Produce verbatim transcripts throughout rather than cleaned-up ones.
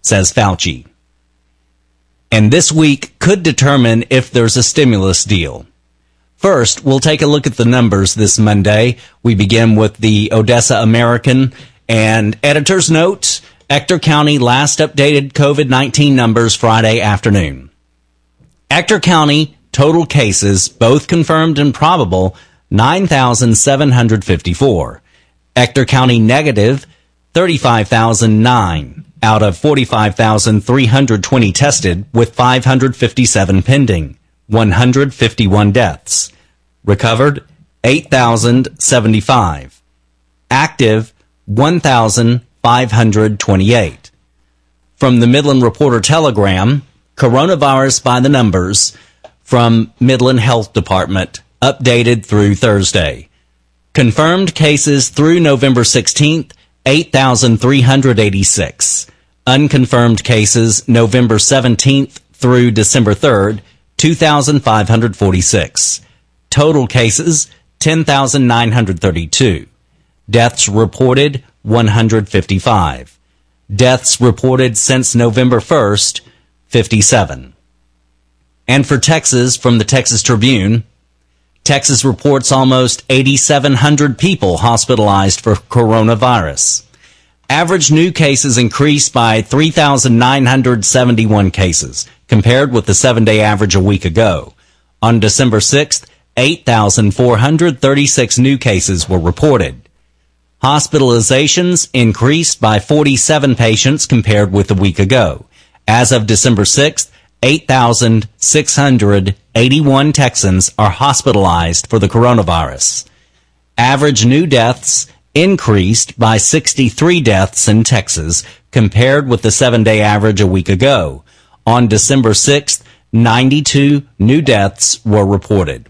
says Fauci. And this week could determine if there's a stimulus deal. First, we'll take a look at the numbers this Monday. We begin with the Odessa American and editor's note. Ector County last updated COVID nineteen numbers Friday afternoon. Ector County total cases, both confirmed and probable, nine thousand seven hundred fifty-four. Ector County negative, thirty-five thousand nine out of forty-five thousand three hundred twenty tested, with five hundred fifty-seven pending, one hundred fifty-one deaths. Recovered, eight thousand seventy-five. Active, one thousand five hundred twenty-eight. From the Midland Reporter Telegram, coronavirus by the numbers from Midland Health Department, updated through Thursday. Confirmed cases through November sixteenth, eight thousand three hundred eighty-six. Unconfirmed cases November seventeenth through December third, two thousand five hundred forty-six. Total cases, ten thousand nine hundred thirty-two. Deaths reported, one hundred fifty-five. Deaths reported since November first, fifty-seven. And for Texas, from the Texas Tribune, Texas reports almost eight thousand seven hundred people hospitalized for coronavirus. Average new cases increased by three thousand nine hundred seventy-one cases, compared with the seven-day average a week ago. On December sixth, eight thousand four hundred thirty-six new cases were reported. Hospitalizations increased by forty-seven patients compared with a week ago. As of December sixth, eight thousand six hundred eighty-one Texans are hospitalized for the coronavirus. Average new deaths increased by sixty-three deaths in Texas compared with the seven-day average a week ago. On December sixth, ninety-two new deaths were reported.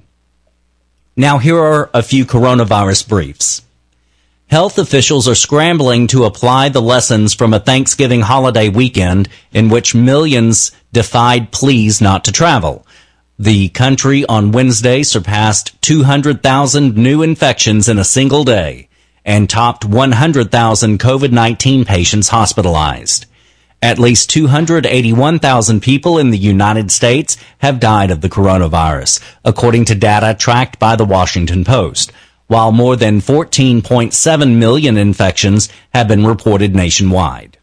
Now here are a few coronavirus briefs. Health officials are scrambling to apply the lessons from a Thanksgiving holiday weekend in which millions defied pleas not to travel. The country on Wednesday surpassed two hundred thousand new infections in a single day and topped one hundred thousand COVID nineteen patients hospitalized. At least two hundred eighty-one thousand people in the United States have died of the coronavirus, according to data tracked by the Washington Post, while more than fourteen point seven million infections have been reported nationwide.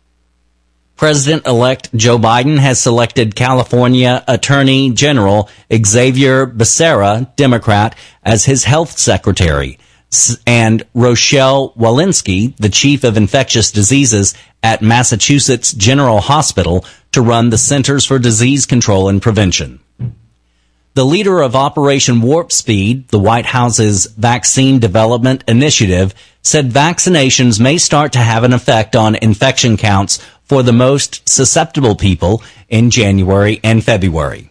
President-elect Joe Biden has selected California Attorney General Xavier Becerra, Democrat, as his health secretary, and Rochelle Walensky, the chief of infectious diseases at Massachusetts General Hospital, to run the Centers for Disease Control and Prevention. The leader of Operation Warp Speed, the White House's vaccine development initiative, said vaccinations may start to have an effect on infection counts for the most susceptible people in January and February.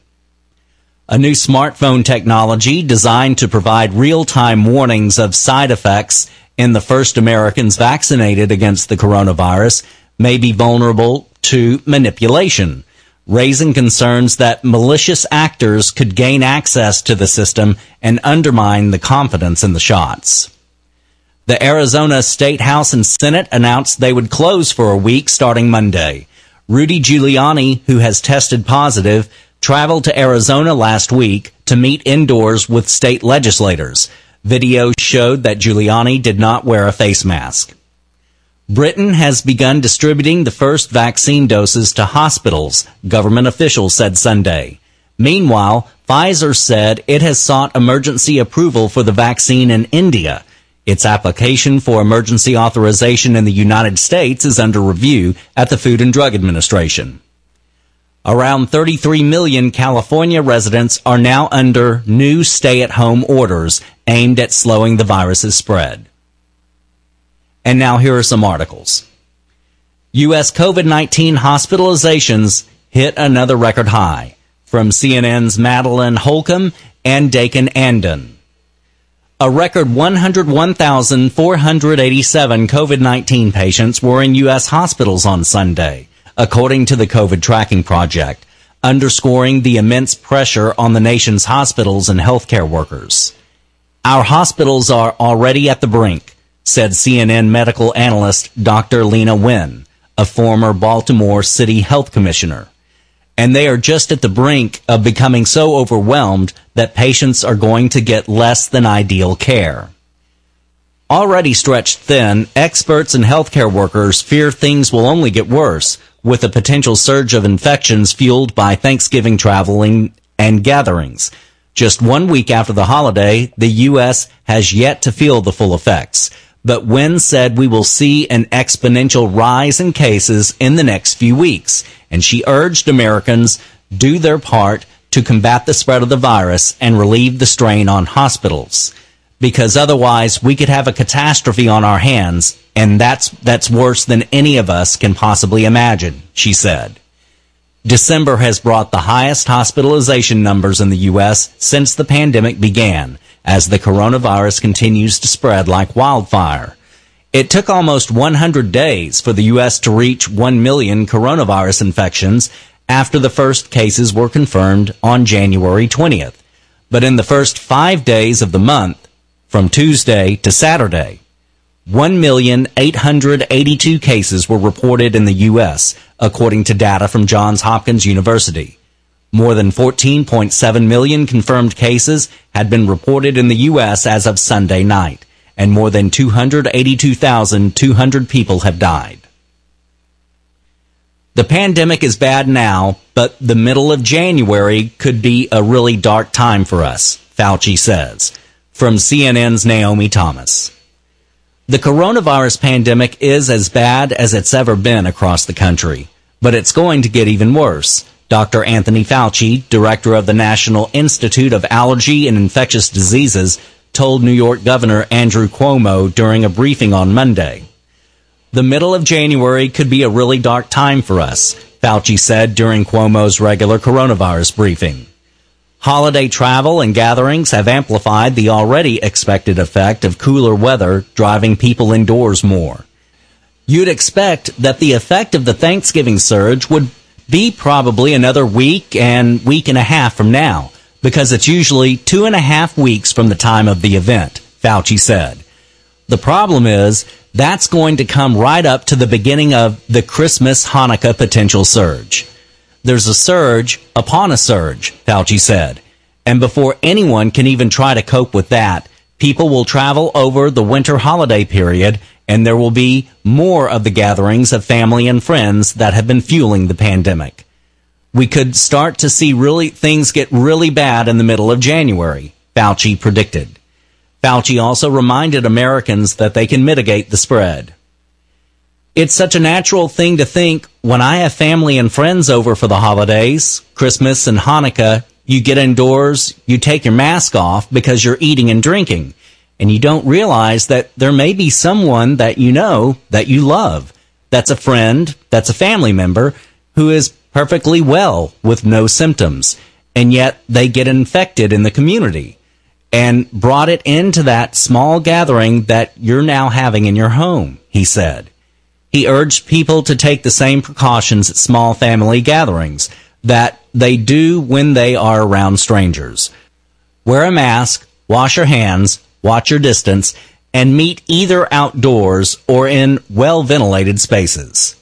A new smartphone technology designed to provide real-time warnings of side effects in the first Americans vaccinated against the coronavirus may be vulnerable to manipulation, raising concerns that malicious actors could gain access to the system and undermine the confidence in the shots. The Arizona State House and Senate announced they would close for a week starting Monday. Rudy Giuliani, who has tested positive, traveled to Arizona last week to meet indoors with state legislators. Video showed that Giuliani did not wear a face mask. Britain has begun distributing the first vaccine doses to hospitals, government officials said Sunday. Meanwhile, Pfizer said it has sought emergency approval for the vaccine in India. Its application for emergency authorization in the United States is under review at the Food and Drug Administration. Around thirty-three million California residents are now under new stay-at-home orders aimed at slowing the virus's spread. And now here are some articles. U S COVID nineteen hospitalizations hit another record high, from C N N's Madeline Holcomb and Dakin Andon. A record one hundred one thousand four hundred eighty-seven COVID nineteen patients were in U S hospitals on Sunday, according to the COVID Tracking Project, underscoring the immense pressure on the nation's hospitals and healthcare workers. Our hospitals are already at the brink, said C N N medical analyst Doctor Lena Wen, a former Baltimore City health commissioner. And they are just at the brink of becoming so overwhelmed that patients are going to get less than ideal care. Already stretched thin, experts and healthcare workers fear things will only get worse, with a potential surge of infections fueled by Thanksgiving traveling and gatherings. Just one week after the holiday, the U S has yet to feel the full effects. But Wen said we will see an exponential rise in cases in the next few weeks, and she urged Americans do their part to combat the spread of the virus and relieve the strain on hospitals, because otherwise we could have a catastrophe on our hands, and that's that's worse than any of us can possibly imagine, she said. December has brought the highest hospitalization numbers in the U S since the pandemic began, as the coronavirus continues to spread like wildfire. It took almost one hundred days for the U S to reach one million coronavirus infections after the first cases were confirmed on January twentieth. But in the first five days of the month, from Tuesday to Saturday, one million eight hundred eighty-two cases were reported in the U S, according to data from Johns Hopkins University. More than fourteen point seven million confirmed cases had been reported in the U S as of Sunday night, and more than two hundred eighty-two thousand two hundred people have died. The pandemic is bad now, but the middle of January could be a really dark time for us, Fauci says. From C N N's Naomi Thomas. The coronavirus pandemic is as bad as it's ever been across the country, but it's going to get even worse. Doctor Anthony Fauci, director of the National Institute of Allergy and Infectious Diseases, told New York Governor Andrew Cuomo during a briefing on Monday. The middle of January could be a really dark time for us, Fauci said during Cuomo's regular coronavirus briefing. Holiday travel and gatherings have amplified the already expected effect of cooler weather, driving people indoors more. You'd expect that the effect of the Thanksgiving surge would be probably another week and week and a half from now, because it's usually two and a half weeks from the time of the event, Fauci said. The problem is that's going to come right up to the beginning of the Christmas-Hanukkah potential surge. There's a surge upon a surge, Fauci said. And before anyone can even try to cope with that, people will travel over the winter holiday period, and there will be more of the gatherings of family and friends that have been fueling the pandemic. We could start to see really things get really bad in the middle of January, Fauci predicted. Fauci also reminded Americans that they can mitigate the spread. It's such a natural thing to think, when I have family and friends over for the holidays, Christmas and Hanukkah, you get indoors, you take your mask off because you're eating and drinking, and you don't realize that there may be someone that you know, that you love, that's a friend, that's a family member, who is perfectly well with no symptoms, and yet they get infected in the community and brought it into that small gathering that you're now having in your home, he said. He urged people to take the same precautions at small family gatherings that they do when they are around strangers. Wear a mask, wash your hands, watch your distance, and meet either outdoors or in well-ventilated spaces.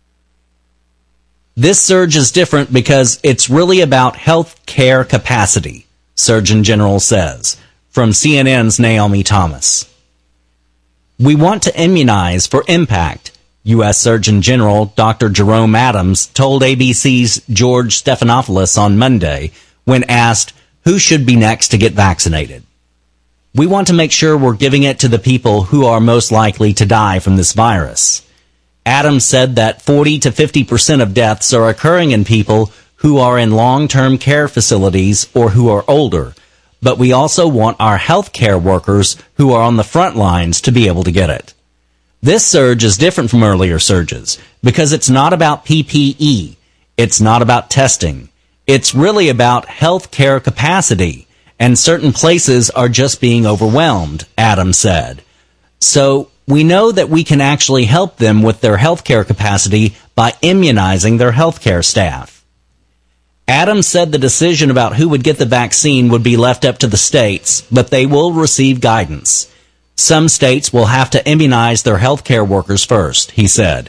This surge is different because it's really about health care capacity, Surgeon General says. From C N N's Naomi Thomas. We want to immunize for impact, U S Surgeon General Doctor Jerome Adams told A B C's George Stephanopoulos on Monday when asked who should be next to get vaccinated. We want to make sure we're giving it to the people who are most likely to die from this virus. Adams said that forty to fifty percent of deaths are occurring in people who are in long-term care facilities or who are older, but we also want our health care workers who are on the front lines to be able to get it. This surge is different from earlier surges because it's not about P P E. It's not about testing. It's really about health care capacity, and certain places are just being overwhelmed, Adams said. So we know that we can actually help them with their health care capacity by immunizing their health care staff. Adams said the decision about who would get the vaccine would be left up to the states, but they will receive guidance. Some states will have to immunize their health care workers first, he said.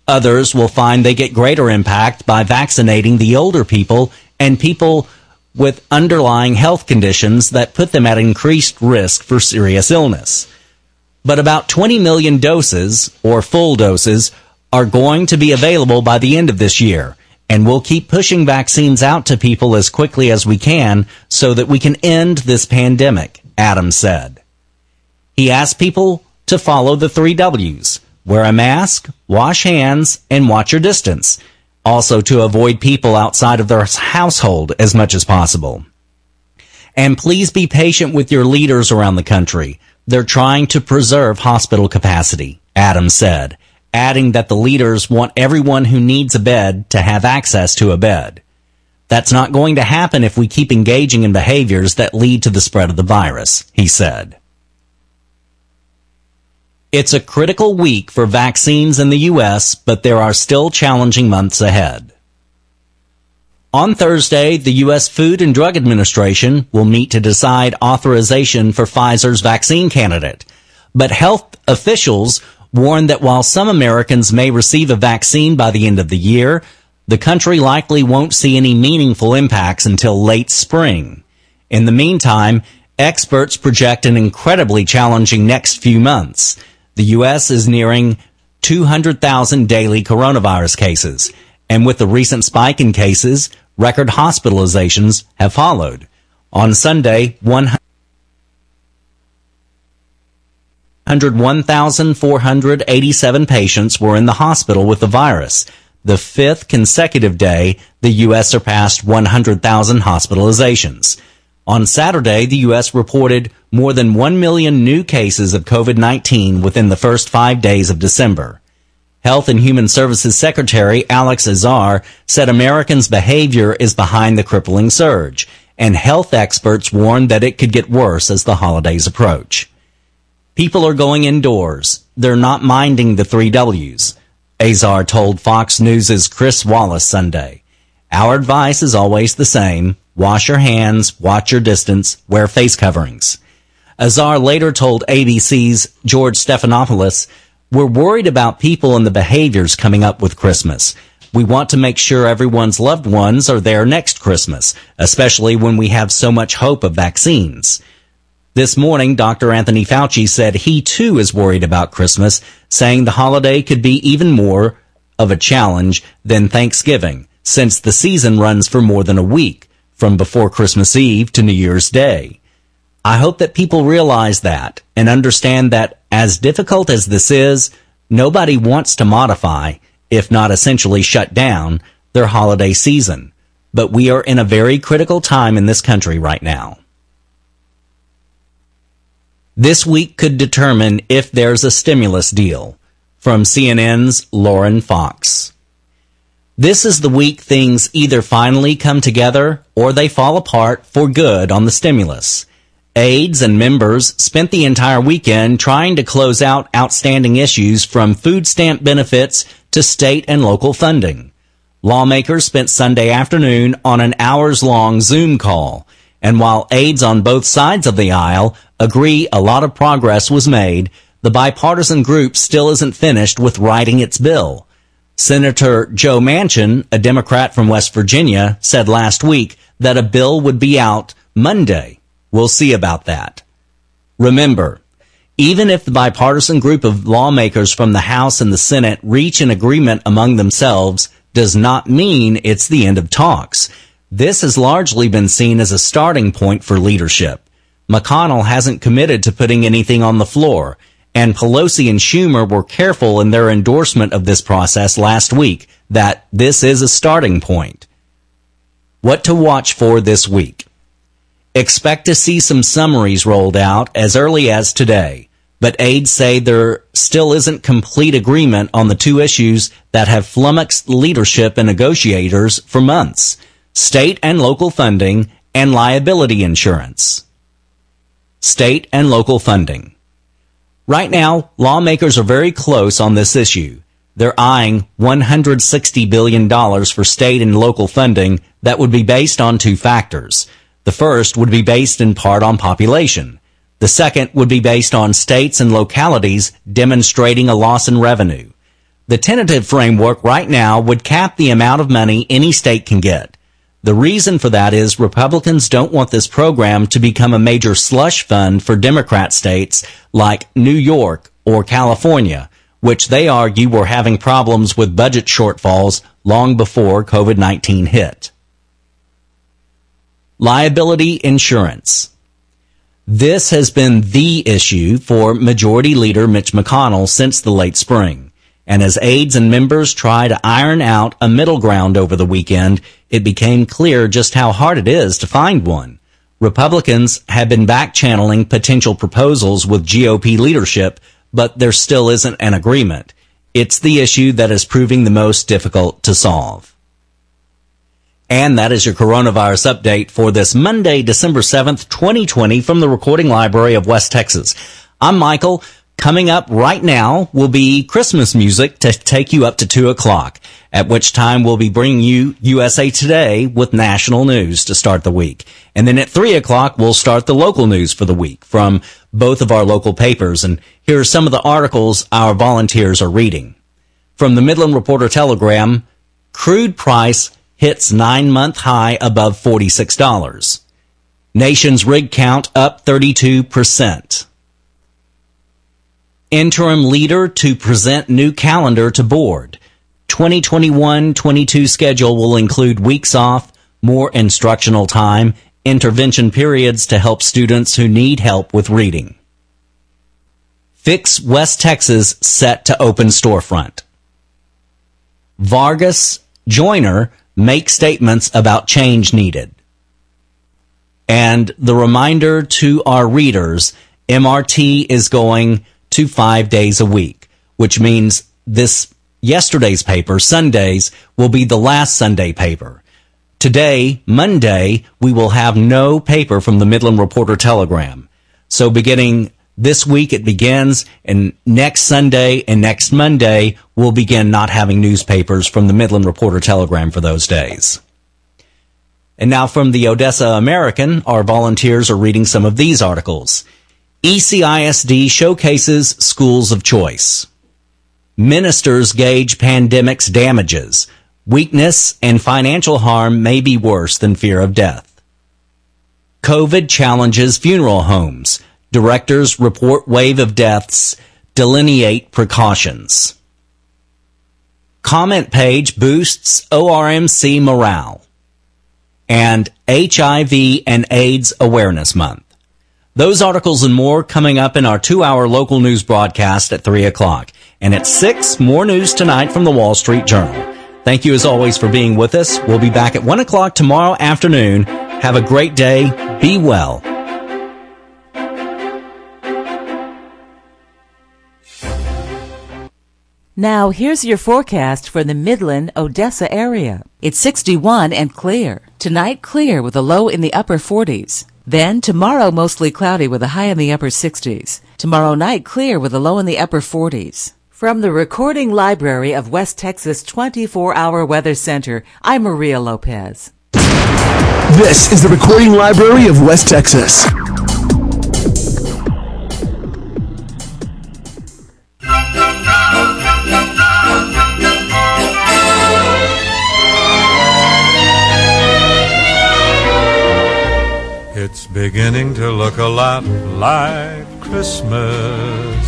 Others will find they get greater impact by vaccinating the older people and people with underlying health conditions that put them at increased risk for serious illness. But about twenty million doses, or full doses, are going to be available by the end of this year, and we'll keep pushing vaccines out to people as quickly as we can so that we can end this pandemic, Adams said. He asked people to follow the three W's: wear a mask, wash hands, and watch your distance. Also to avoid people outside of their household as much as possible. And please be patient with your leaders around the country. They're trying to preserve hospital capacity, Adams said, adding that the leaders want everyone who needs a bed to have access to a bed. That's not going to happen if we keep engaging in behaviors that lead to the spread of the virus, he said. It's a critical week for vaccines in the U S, but there are still challenging months ahead. On Thursday, the U S Food and Drug Administration will meet to decide authorization for Pfizer's vaccine candidate. But health officials warn that while some Americans may receive a vaccine by the end of the year, the country likely won't see any meaningful impacts until late spring. In the meantime, experts project an incredibly challenging next few months. The U S is nearing two hundred thousand daily coronavirus cases, and with the recent spike in cases, record hospitalizations have followed. On Sunday, one hundred one thousand four hundred eighty-seven patients were in the hospital with the virus. The fifth consecutive day, the U S surpassed one hundred thousand hospitalizations. On Saturday, the U S reported more than one million new cases of COVID nineteen within the first five days of December. Health and Human Services Secretary Alex Azar said Americans' behavior is behind the crippling surge, and health experts warned that it could get worse as the holidays approach. People are going indoors. They're not minding the three W's, Azar told Fox News' Chris Wallace Sunday. Our advice is always the same. Wash your hands, watch your distance, wear face coverings. Azar later told A B C's George Stephanopoulos, we're worried about people and the behaviors coming up with Christmas. We want to make sure everyone's loved ones are there next Christmas, especially when we have so much hope of vaccines. This morning, Doctor Anthony Fauci said he too is worried about Christmas, saying the holiday could be even more of a challenge than Thanksgiving, since the season runs for more than a week, from before Christmas Eve to New Year's Day. I hope that people realize that and understand that as difficult as this is, nobody wants to modify, if not essentially shut down, their holiday season. But we are in a very critical time in this country right now. This week could determine if there's a stimulus deal. From C N N's Lauren Fox. This is the week things either finally come together or they fall apart for good on the stimulus. Aides and members spent the entire weekend trying to close out outstanding issues from food stamp benefits to state and local funding. Lawmakers spent Sunday afternoon on an hours-long Zoom call, and while aides on both sides of the aisle agree a lot of progress was made, the bipartisan group still isn't finished with writing its bill. Senator Joe Manchin, a Democrat from West Virginia, said last week that a bill would be out Monday. We'll see about that. Remember, even if the bipartisan group of lawmakers from the House and the Senate reach an agreement among themselves, does not mean it's the end of talks. This has largely been seen as a starting point for leadership. McConnell hasn't committed to putting anything on the floor, and Pelosi and Schumer were careful in their endorsement of this process last week that this is a starting point. What to watch for this week? Expect to see some summaries rolled out as early as today, but aides say there still isn't complete agreement on the two issues that have flummoxed leadership and negotiators for months: state and local funding and liability insurance. State and local funding. Right now, lawmakers are very close on this issue. They're eyeing one hundred sixty billion dollars for state and local funding that would be based on two factors. The first would be based in part on population. The second would be based on states and localities demonstrating a loss in revenue. The tentative framework right now would cap the amount of money any state can get. The reason for that is Republicans don't want this program to become a major slush fund for Democrat states like New York or California, which they argue were having problems with budget shortfalls long before COVID nineteen hit. Liability insurance. This has been the issue for Majority Leader Mitch McConnell since the late spring. And as aides and members try to iron out a middle ground over the weekend, it became clear just how hard it is to find one. Republicans have been back-channeling potential proposals with G O P leadership, but there still isn't an agreement. It's the issue that is proving the most difficult to solve. And that is your coronavirus update for this Monday, December seventh, twenty twenty, from the Recording Library of West Texas. I'm Michael. Coming up right now will be Christmas music to take you up to two o'clock, at which time we'll be bringing you U S A Today with national news to start the week. And then at three o'clock, we'll start the local news for the week from both of our local papers. And here are some of the articles our volunteers are reading. From the Midland Reporter Telegram, crude price hits nine-month high above forty-six dollars. Nation's rig count up thirty-two percent. Interim leader to present new calendar to board. twenty twenty-one twenty-two schedule will include weeks off, more instructional time, intervention periods to help students who need help with reading. Fix West Texas set to open storefront. Vargas Joyner make statements about change needed. And the reminder to our readers, M R T is going to five days a week, which means this yesterday's paper, Sundays, will be the last Sunday paper. Today, Monday, we will have no paper from the Midland Reporter Telegram. So beginning this week, it begins, and next Sunday and next Monday, we'll begin not having newspapers from the Midland Reporter Telegram for those days. And now from the Odessa American, our volunteers are reading some of these articles. E C I S D showcases schools of choice. Ministers gauge pandemic's damages. Weakness and financial harm may be worse than fear of death. COVID challenges funeral homes. Directors report wave of deaths, delineate precautions. Comment page boosts O R M C morale. And H I V and AIDS Awareness Month. Those articles and more coming up in our two-hour local news broadcast at three o'clock. And at six, more news tonight from the Wall Street Journal. Thank you as always for being with us. We'll be back at one o'clock tomorrow afternoon. Have a great day. Be well. Now, here's your forecast for the Midland, Odessa area. It's sixty-one and clear. Tonight, clear with a low in the upper forties. Then, tomorrow, mostly cloudy with a high in the upper sixties. Tomorrow night, clear with a low in the upper forties. From the Recording Library of West Texas twenty-four hour Weather Center, I'm Maria Lopez. This is the Recording Library of West Texas. It's beginning to look a lot like Christmas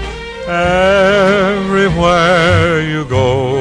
everywhere you go.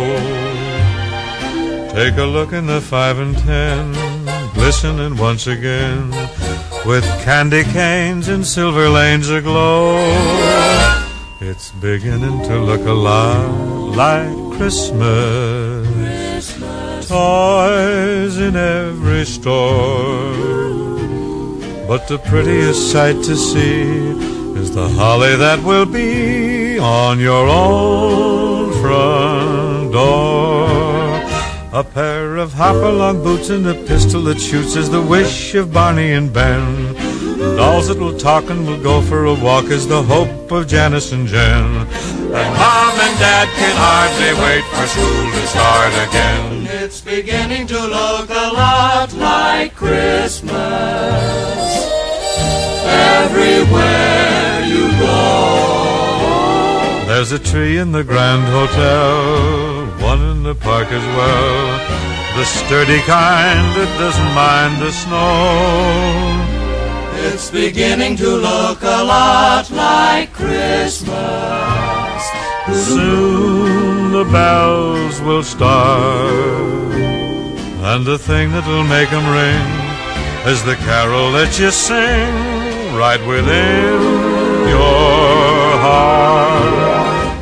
Take a look in the five and ten, glistening once again, with candy canes and silver lanes aglow. It's beginning to look a lot like Christmas. Christmas. Toys in every store. But the prettiest sight to see is the holly that will be on your own front door. A pair of hopalong boots and a pistol that shoots is the wish of Barney and Ben. Dolls that will talk and will go for a walk is the hope of Janice and Jen. And Mom and Dad can hardly wait for school to start again. It's beginning to look a lot like Christmas everywhere you go. There's a tree in the Grand Hotel, one in the park as well, the sturdy kind that doesn't mind the snow. It's beginning to look a lot like Christmas. Soon the bells will start, and the thing that'll make them ring is the carol that you sing right within your heart.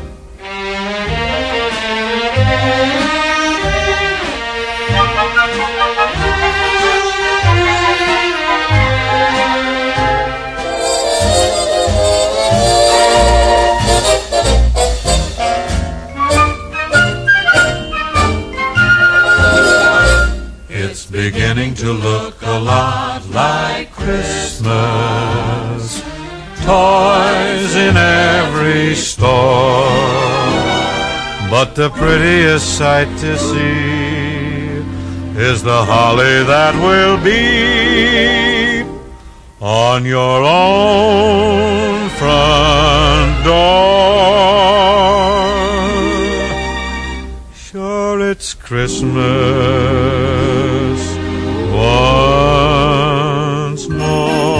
Beginning to look a lot like Christmas. Toys in every store, but the prettiest sight to see is the holly that will be on your own front door. Sure, it's Christmas once more.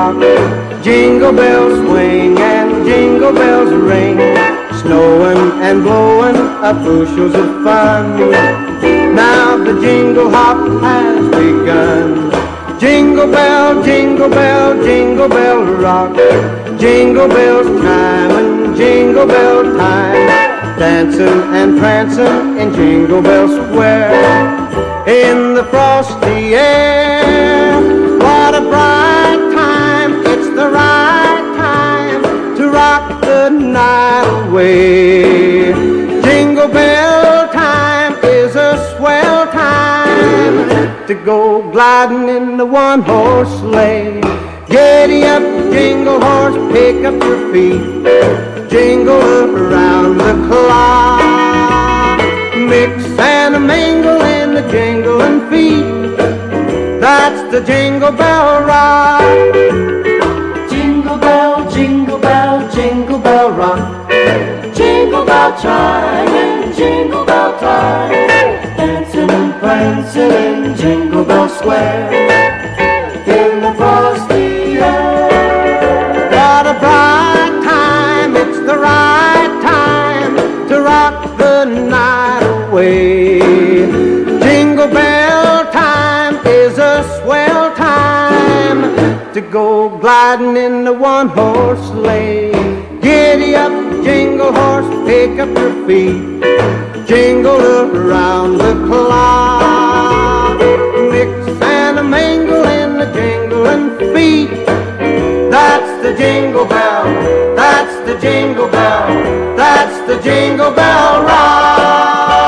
rock. Jingle bells swing and jingle bells ring, snowing and blowing up bushels of fun. Now the jingle hop has begun. Jingle bell, jingle bell, jingle bell rock. Jingle bells chime and jingle bell time, dancing and prancing in Jingle Bell Square. In the frosty air, what a bright time. It's the right time to rock the night away. Jingle bell time is a swell time to go gliding in the one-horse sleigh. Giddy up, jingle horse, pick up your feet, jingle around the clock. Mix and a mingle in the jingling feet, that's the Jingle Bell Rock. Jingle bell, jingle bell, jingle bell rock. Jingle bell chime and jingle bell time, dancing and prancing in Jingle Bell Square. In the frosty air, what a bright time. It's the right time to rock the night away. Jingle bell time is a swell time to go gliding in the one-horse sleigh. Giddy up, jingle horse, pick up your feet, jingle around the clock. Mix and a mingle in the jingling feet, that's the Jingle Bell, that's the Jingle Bell, that's the Jingle Bell Rock.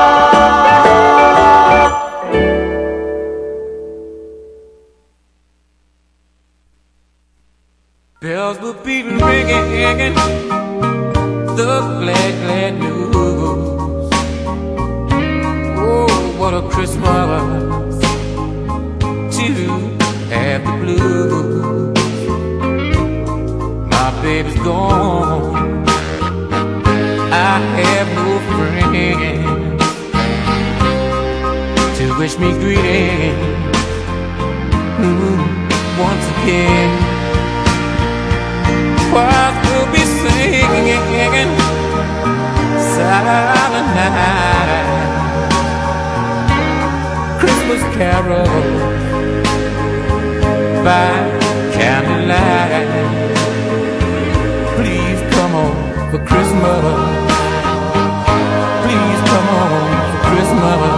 Bells were beating, ringing, ringing, the glad, glad news. Oh, what a Christmas to have the blues. My baby's gone, I have no friend to wish me greetings mm, once again. Choirs will be singing silent night, Christmas carols by candlelight. Please come on for Christmas, please come on for Christmas.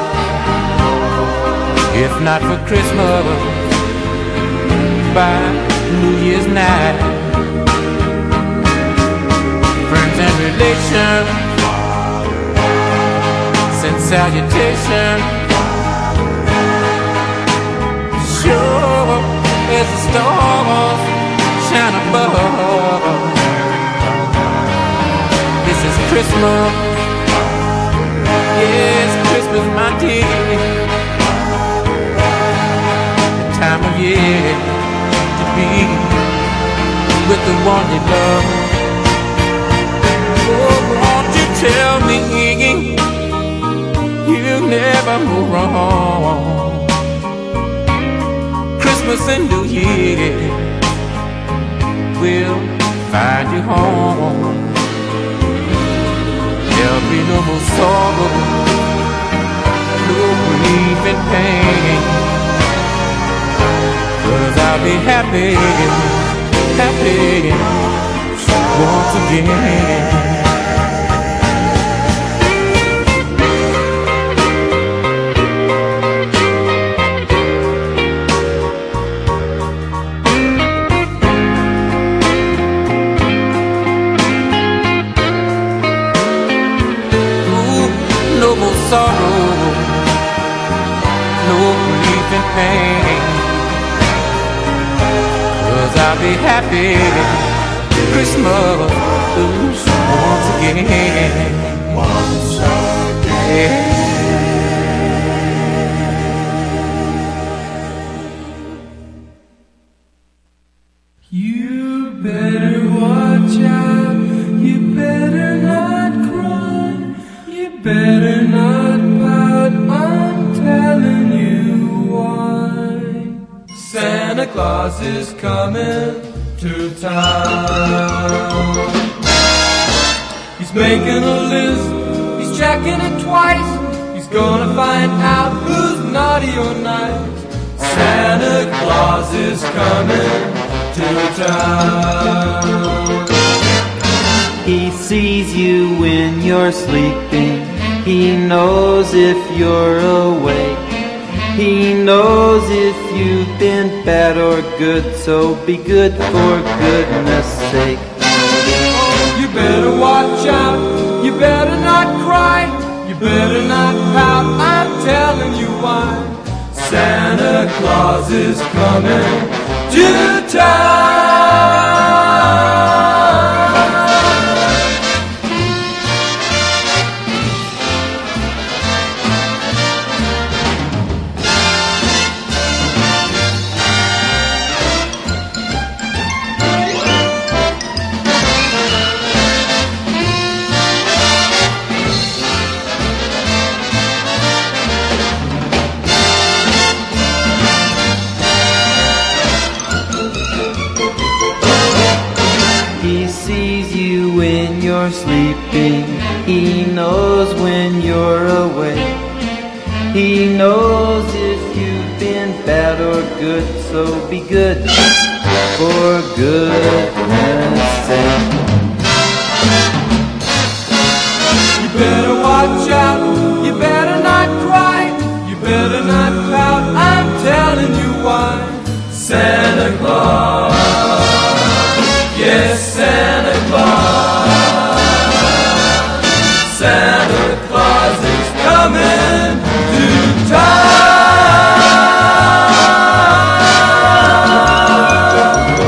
If not for Christmas, by New Year's night. Friends and relations send salutation. Sure as the stars shine above, this is Christmas. Yes, Christmas, my dear. The time of year to be with the one you love. Oh, won't you tell me you never move wrong? Christmas and New Year will find you home. There'll be no more sorrow, no grief and pain, 'cause I'll be happy, happy once again. Sorrow, no grief and pain, 'cause I'll be happy Christmas once again. Once again. You better watch out, you better not cry, you better not pout, I'm telling you why. Santa Santa Claus is coming to town. He's making a list, he's checking it twice. He's gonna find out who's naughty or nice. Santa Claus is coming to town. He sees you when you're sleeping. He knows if you're awake. He knows if you've been bad or good. So be good for goodness sake. You better watch out, you better not cry, you better not pout, I'm telling you why. Santa Claus is coming to town. Sleeping, he knows when you're awake. He knows if you've been bad or good. So be good for goodness sake. You better watch out, you better not cry, you better not pout, I'm telling you why. Santa Claus, yes, Santa Claus. Santa Claus is coming to town.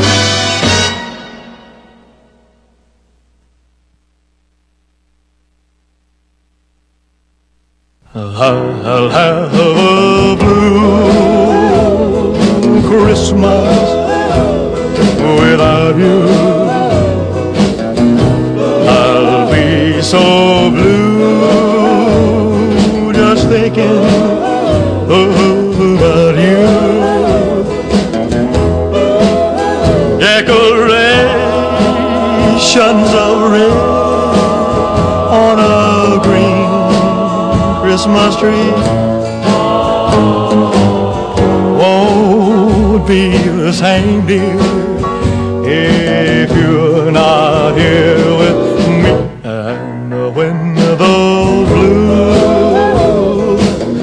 I'll have a blue Christmas without you. So blue, just thinking about you. Decorations of red on a green Christmas tree won't be the same, dear, if you're not here with me. When those blue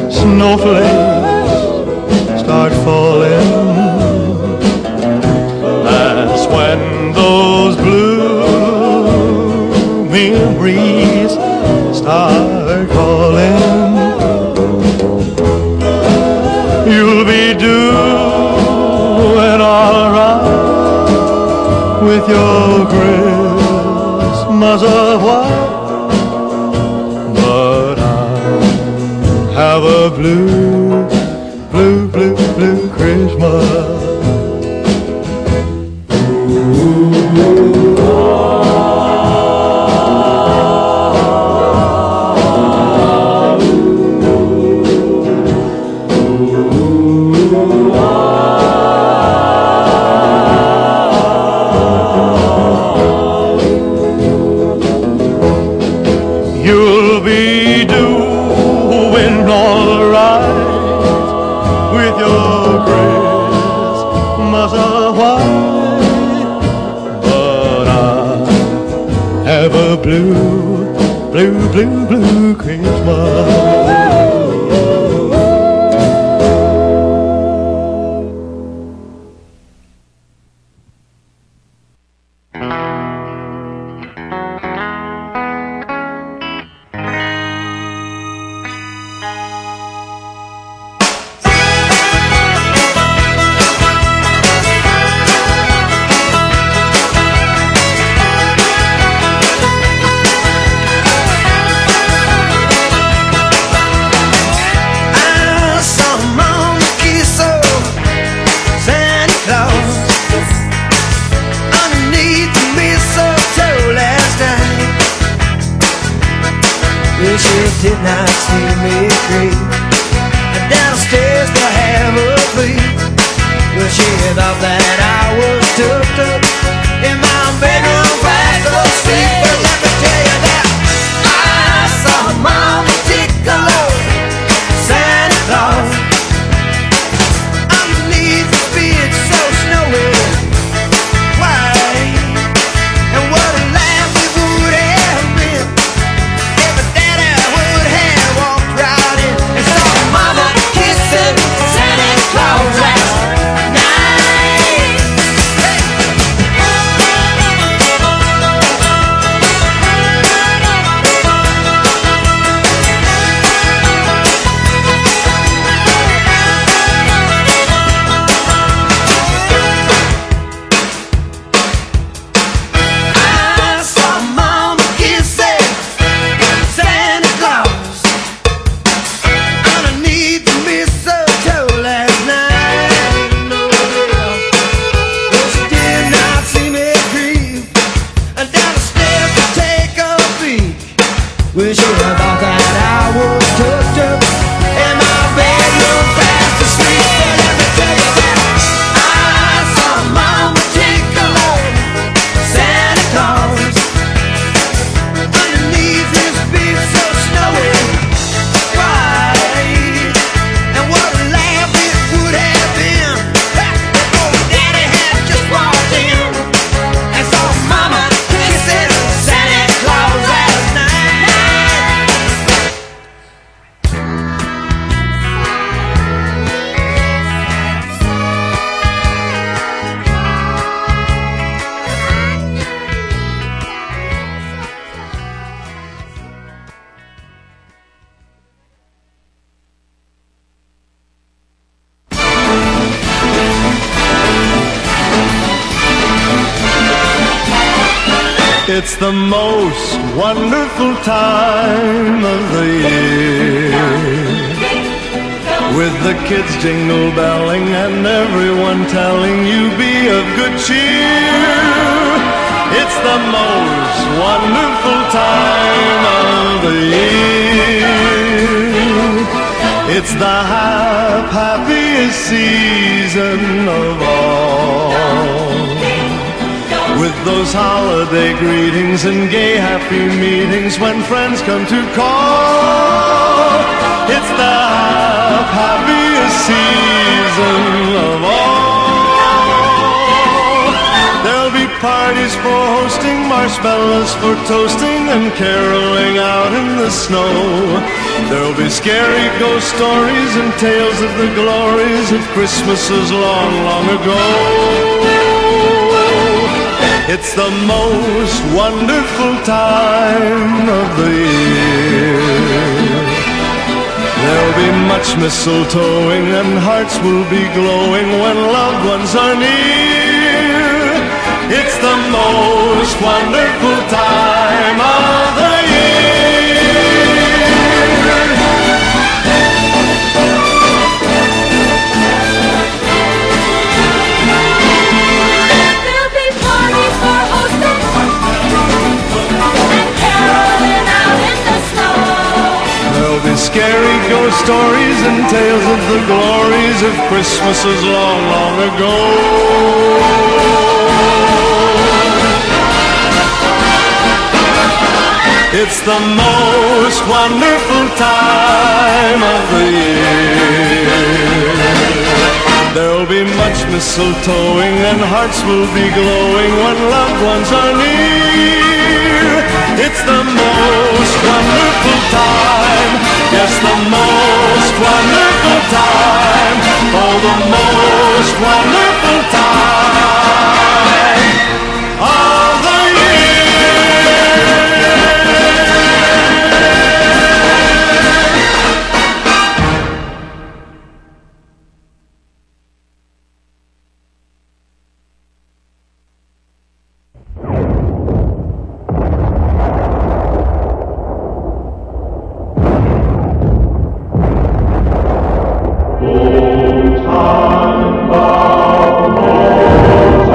snowflakes start falling, that's when those blue memories start calling. You'll be doing alright with your Christmas of white. Have a blue, blue, blue, blue Christmas. You'll be doing all right with your Christmas of white, but I have a blue, blue, blue, blue Christmas. Did not see me creep downstairs to have a sleep. But she thought that I was tucked up in my bedroom fast asleep. But let me tell you that I saw Mama Tickle Santa Claus underneath the beard so snowy white. And what a laugh it would have been if a daddy would have walked right in and saw Mama kissing Santa Claus last night. Hey. I saw Mama kissing Santa Claus underneath the mistletoe last night. No, but she did not see me creep down the stairs to take a peek. Well, she thought that I was tucked up in my bedroom fast asleep. But let me tell you that I saw Mama Tickle Santa Claus underneath his beard so snowy white. And what a laugh it would have been if old Daddy had just walked in and saw Mama kissing Santa Claus last night. It's the most wonderful time of the year, with the kids jingle belling and everyone telling you be of good cheer. It's the most wonderful time of the year. It's the hap- happiest season of all, with those holiday greetings and gay happy meetings when friends come to call. It's the hap- happiest season of all. There'll be parties for hosting, marshmallows for toasting, and caroling out in the snow. There'll be scary ghost stories and tales of the glories of Christmases long, long ago. It's the most wonderful time of the year. There'll be much mistletoeing and hearts will be glowing when loved ones are near. It's the most wonderful time of the scary ghost stories and tales of the glories of Christmases long, long ago. It's the most wonderful time of the year. There'll be much mistletoeing and hearts will be glowing when loved ones are near. It's the most wonderful time, yes, the most wonderful time, oh, the most wonderful time of the Old time, thou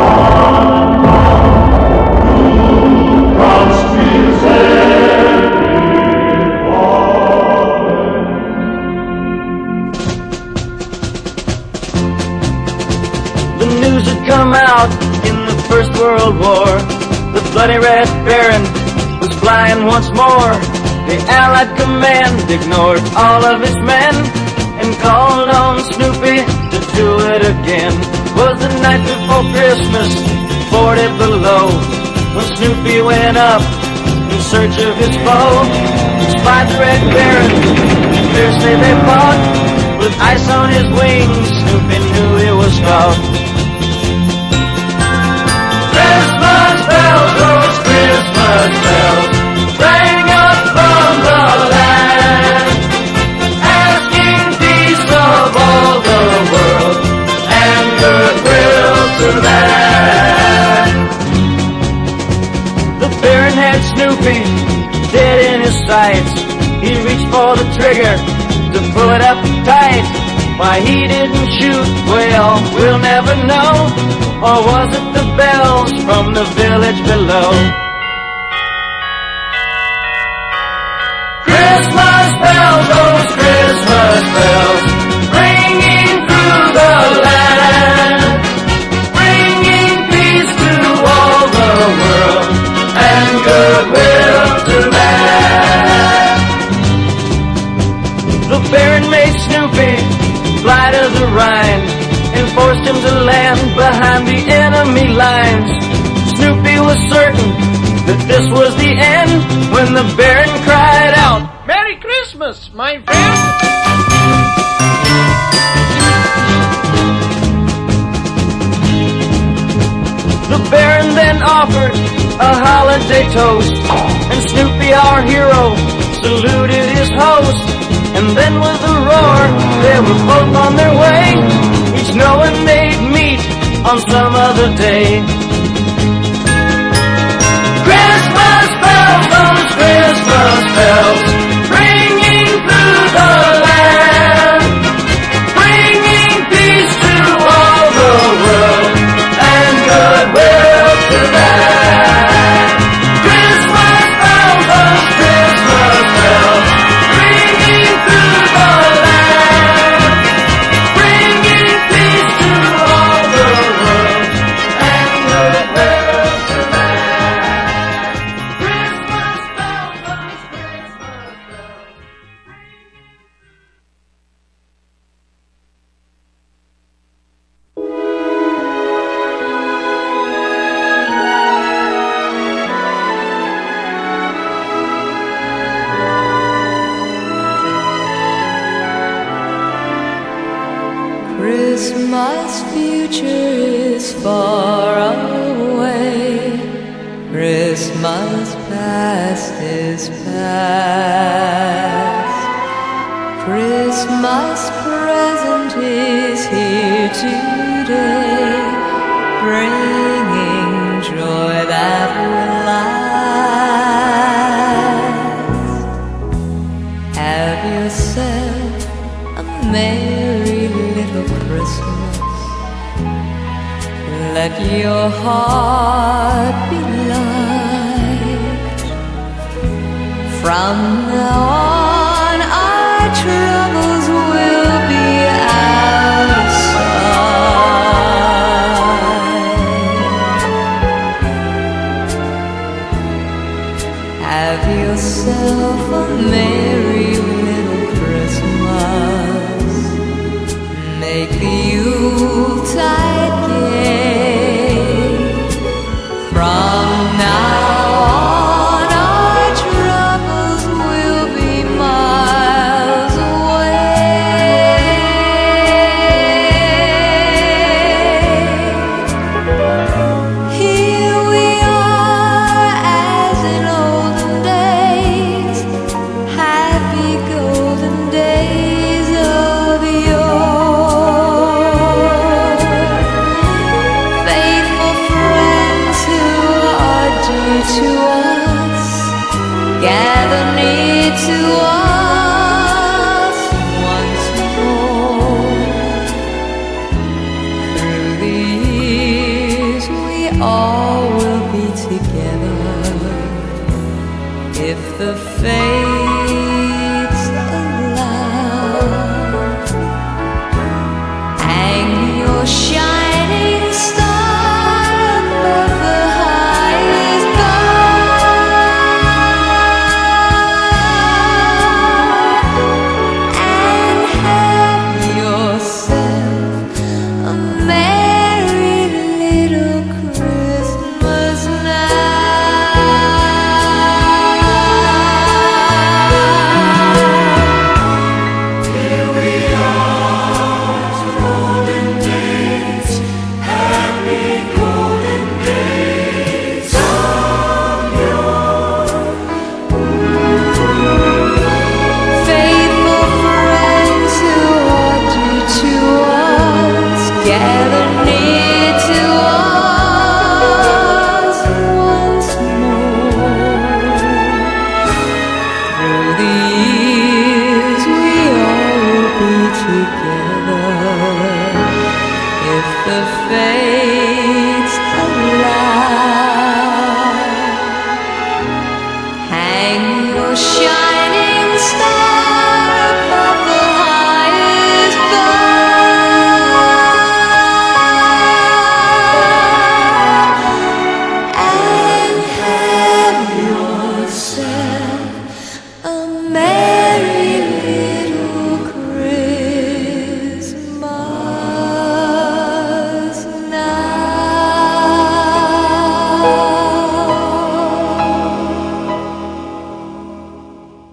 bloody Red Baron was flying once more. The Allied command ignored all of its men and called on Snoopy to do it again. Was the night before Christmas, forty below, when Snoopy went up in search of his foe. Spied the Red Baron, fiercely they fought. With ice on his wings, Snoopy knew he was caught. Christmas bells, those Christmas bells, rang up from the land, asking peace of all the world and goodwill to that. The Baron had Snoopy dead in his sights. He reached for the trigger to pull it up tight. Why he didn't shoot, well, we'll never know. Or was it the bells from the village below? Christmas bells, those Christmas bells, ringing through the land, bringing peace to all the world and goodwill to man. The Baron made Snoopy fly to the Rhine and forced him to land behind the enemy lines. Snoopy was certain that this was the end when the Baron cried out, "Merry Christmas, my friend!" The Baron then offered a holiday toast, and Snoopy, our hero, saluted his host. And then with a roar, they were both on their way, each knowing they'd meet on some other day. Christmas bells, those Christmas bells, ringing through the land, bringing peace to all the world and goodwill to that. Christmas bells, those Christmas bells, ringing through the land, bringing peace to all the world and goodwill to that. Christmas bells, those Christmas bells. Christmas future is far away. Christmas past is past. Christmas present is here today, bringing joy that will last. Have yourself a merry little Christmas. Let your heart be light. From now on, our troubles will be out of sight. Have yourself a merry little Christmas. Make the Yuletide gay. From now on, our troubles will be miles away. Here we are as in olden days, happy golden days of yore. Faithful friends who are dear to us, gather near to us once more. Through the years we all will be together, if the fates allow. Hang your shining star above the highest bough. shining star above the highest bough, and have yourself a merry little Christmas now.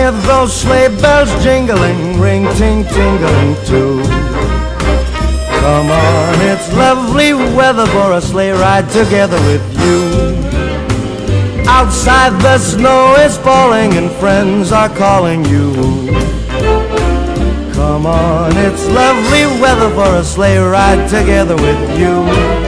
hear those sleigh bells jingling, ring, ting, tingling too. Come on, it's lovely weather for a sleigh ride together with you. Outside the snow is falling and friends are calling you. Come on, it's lovely weather for a sleigh ride together with you.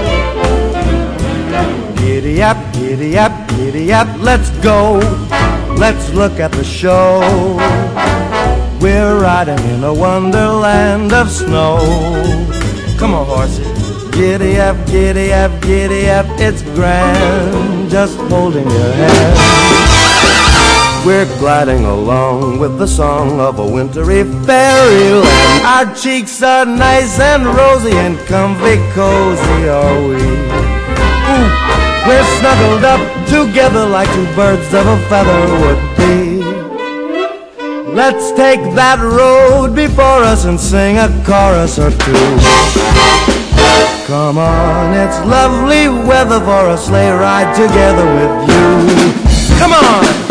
Giddy up, giddy up, giddy up, let's go. Let's look at the show. We're riding in a wonderland of snow. Come on, horsey. Giddy up, giddy up, giddy up, it's grand, just holding your hand. We're gliding along with the song of a wintry fairyland. Our cheeks are nice and rosy and comfy cozy are we. Ooh, we're snuggled up together like two birds of a feather would be. Let's take that road before us and sing a chorus or two. Come on, it's lovely weather for a sleigh ride together with you. Come on!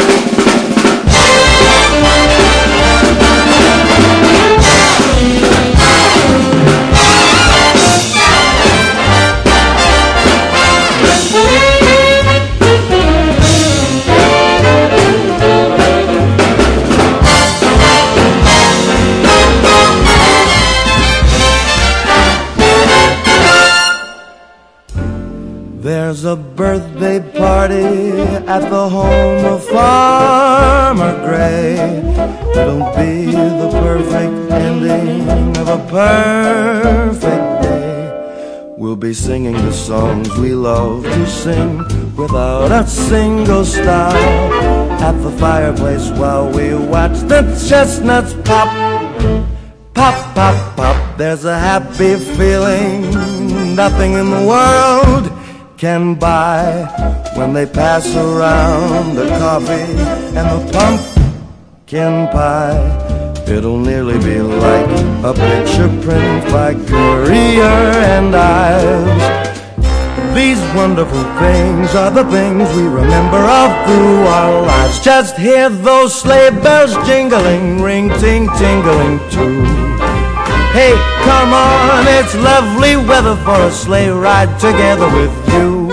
There's a birthday party at the home of Farmer Gray. It'll be the perfect ending of a perfect day. We'll be singing the songs we love to sing without a single stop at the fireplace while we watch the chestnuts pop. Pop, pop, pop. There's a happy feeling nothing in the world can buy when they pass around the coffee and the pumpkin pie. It'll nearly be like a picture print by Currier and Ives. These wonderful things are the things we remember all through our lives. Just hear those sleigh bells jingling, ring, ting, tingling too. Hey, come on, it's lovely weather for a sleigh ride together with you.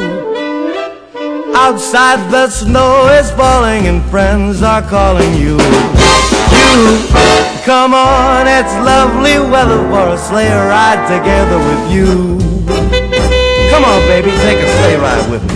Outside the snow is falling and friends are calling you. You, come on, it's lovely weather for a sleigh ride together with you. Come on, baby, take a sleigh ride with me.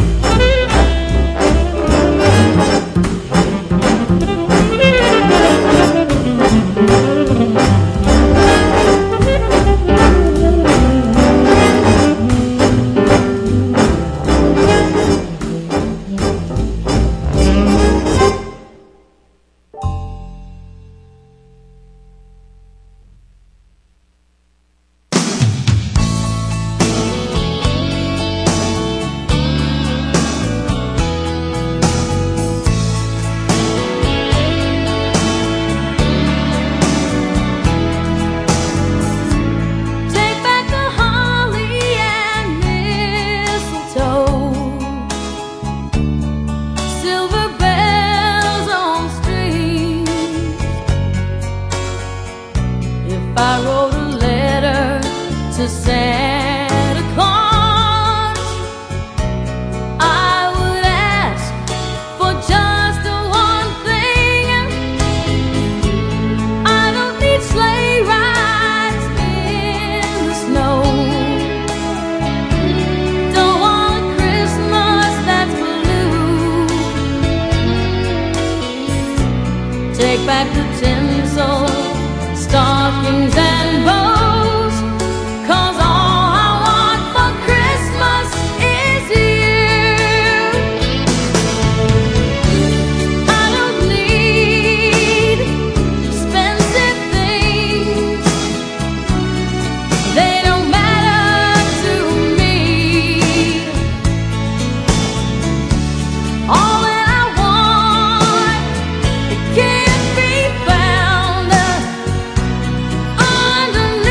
Can't be found underneath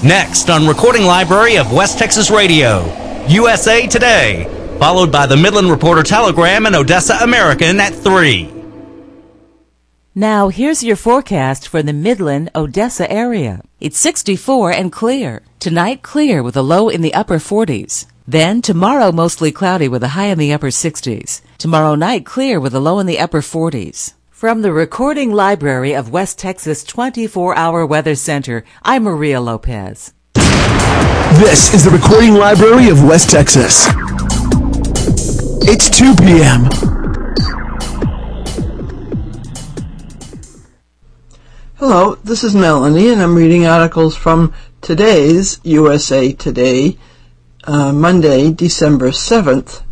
Next on Recording Library of West Texas Radio, U S A Today, followed by the Midland Reporter Telegram and Odessa American at three. Now, here's your forecast for the Midland, Odessa area. It's sixty-four and clear. Tonight, clear with a low in the upper forties. Then, tomorrow, mostly cloudy with a high in the upper sixties. Tomorrow night, clear with a low in the upper forties. From the Recording Library of West Texas twenty-four hour Weather Center, I'm Maria Lopez. This is the Recording Library of West Texas. It's two p.m. Hello, this is Melanie, and I'm reading articles from today's U S A Today, uh, Monday, December seventh,